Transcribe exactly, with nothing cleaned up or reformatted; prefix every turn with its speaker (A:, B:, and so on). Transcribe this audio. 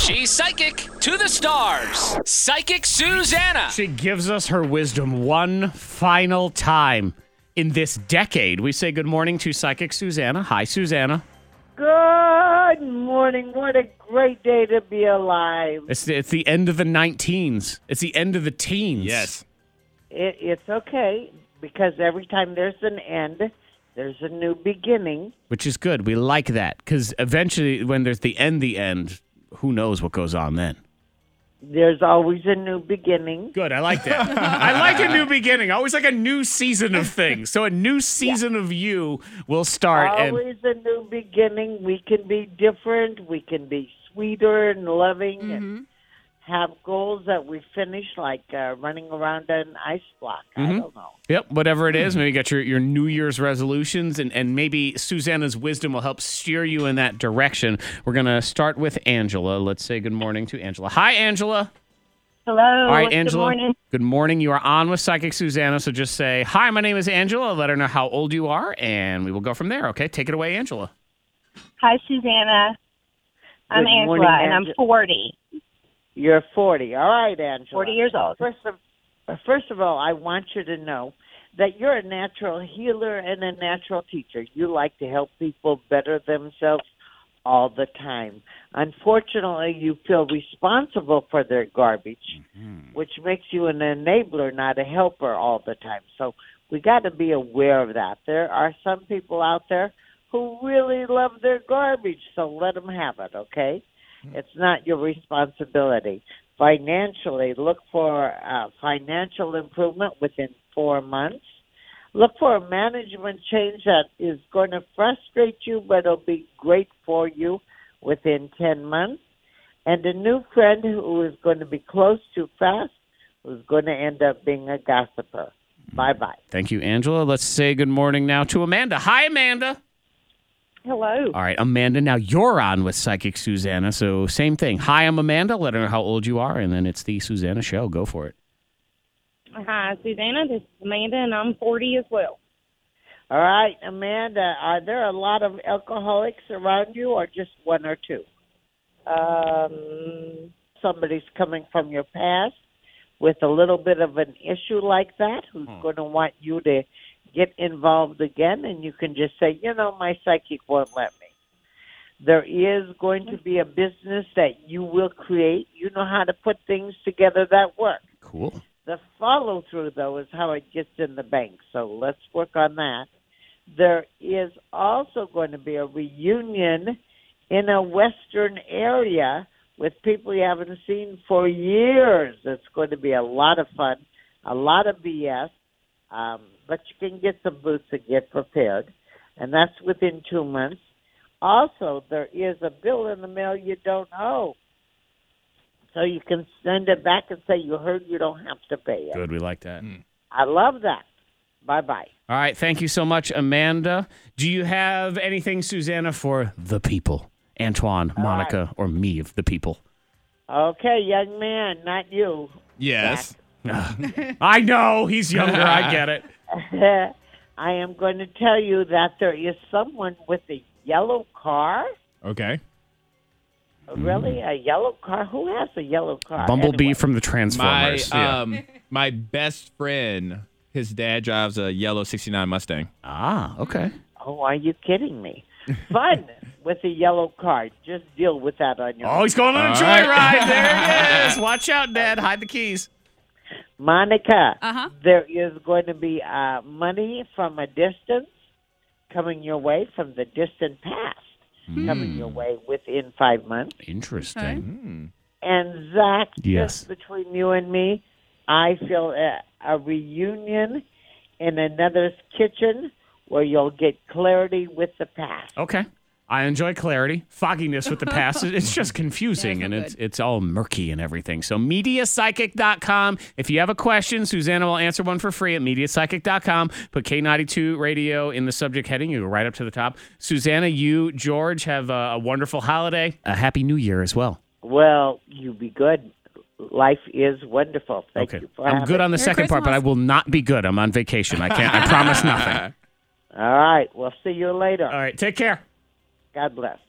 A: She's psychic to the stars. Psychic Susanna.
B: She gives us her wisdom one final time in this decade. We say good morning to Psychic Susanna. Hi, Susanna.
C: Good morning. What a great day to be alive.
B: It's the, it's the end of the nineteens. It's the end of the teens.
D: Yes.
C: It, it's okay, because every time there's an end, there's a new beginning.
B: Which is good. We like that, because eventually when there's the end, the end, who knows what goes on then.
C: There's always a new beginning.
B: Good. I like that. I like a new beginning. I always like a new season of things. So a new season yeah. of you will start.
C: Always and- a new beginning. We can be different. We can be sweeter and loving mm-hmm. and have goals that we finish, like uh, running around an ice block. Mm-hmm. I don't know.
B: Yep, whatever it is. Maybe you got your, your New Year's resolutions, and, and maybe Susanna's wisdom will help steer you in that direction. We're going to start with Angela. Let's say good morning to Angela. Hi, Angela.
E: Hello.
B: All right, Angela.
E: Good morning.
B: Good morning. You are on with Psychic Susanna, so just say, hi, my name is Angela. Let her know how old you are, and we will go from there, okay? Take it away, Angela.
E: Hi, Susanna. I'm
C: Good
E: Angela,
C: morning,
E: and I'm
C: Ange-
E: forty.
C: You're forty. All right, Angela.
E: forty years old.
C: First of, first of all, I want you to know that you're a natural healer and a natural teacher. You like to help people better themselves all the time. Unfortunately, you feel responsible for their garbage, mm-hmm. which makes you an enabler, not a helper all the time. So we got to be aware of that. There are some people out there who really love their garbage, so let them have it, okay? It's not your responsibility. Financially, look for uh, financial improvement within four months. Look for a management change that is going to frustrate you, but it'll be great for you within ten months. And a new friend who is going to be close too fast, who's going to end up being a gossiper. Bye-bye.
B: Thank you, Angela. Let's say good morning now to Amanda. Hi, Amanda.
E: Hello.
B: All right, Amanda, now you're on with Psychic Susanna, so same thing. Hi, I'm Amanda. Let her know how old you are, and then it's the Susanna Show. Go for it.
E: Hi, Susanna. This is Amanda, and I'm forty as well.
C: All right, Amanda, are there a lot of alcoholics around you, or just one or two? Um, somebody's coming from your past with a little bit of an issue like that, who's hmm. going to want you to get involved again, and you can just say, you know, my psychic won't let me. There is going to be a business that you will create. You know how to put things together that work.
B: Cool.
C: The follow-through, though, is how it gets in the bank, so let's work on that. There is also going to be a reunion in a western area with people you haven't seen for years. It's going to be a lot of fun, a lot of B S, um, but you can get some boots and get prepared, and that's within two months. Also, there is a bill in the mail you don't owe, so you can send it back and say you heard you don't have to pay it.
B: Good, we like that.
C: Mm. I love that. Bye-bye.
B: All right, thank you so much, Amanda. Do you have anything, Susanna, for the people? Antoine, Monica, right. or me of the people?
C: Okay, young man, not you.
D: Yes.
B: I know, he's younger, I get it.
C: I am going to tell you that there is someone with a yellow car.
D: Okay.
C: Really? Mm. A yellow car? Who has a yellow car?
B: Bumblebee
C: anyway?
B: from the Transformers.
D: My,
B: yeah.
D: um, my best friend, his dad drives a yellow sixty-nine Mustang.
B: Ah, okay.
C: Oh, are you kidding me? Fun with a yellow car. Just deal with that on your
B: Oh, he's going on a joyride. Right. There he is. Watch out, Dad. Hide the keys.
C: Monica,
F: uh-huh.
C: there is going to be uh, money from a distance coming your way from the distant past. Mm. Coming your way within five months.
B: Interesting.
F: Okay.
B: Mm.
C: And Zach,
B: yes.
C: just between you and me, I feel a, a reunion in another's kitchen where you'll get clarity with the past.
B: Okay. I enjoy clarity. Fogginess with the past, it's just confusing, yeah, and it's it's all murky and everything. So media psychic dot com. If you have a question, Susanna will answer one for free at media psychic dot com. Put K ninety-two radio in the subject heading. You go right up to the top. Susanna, you, George, have a, a wonderful holiday. A happy new year as well.
C: Well, you be good. Life is wonderful. Thank
B: okay.
C: you for
B: I'm good on the
F: Merry
B: second
F: Christmas.
B: part, but I will not be good. I'm on vacation. I can't. I promise nothing.
C: All right. We'll see you later.
B: All right. Take care.
C: God bless.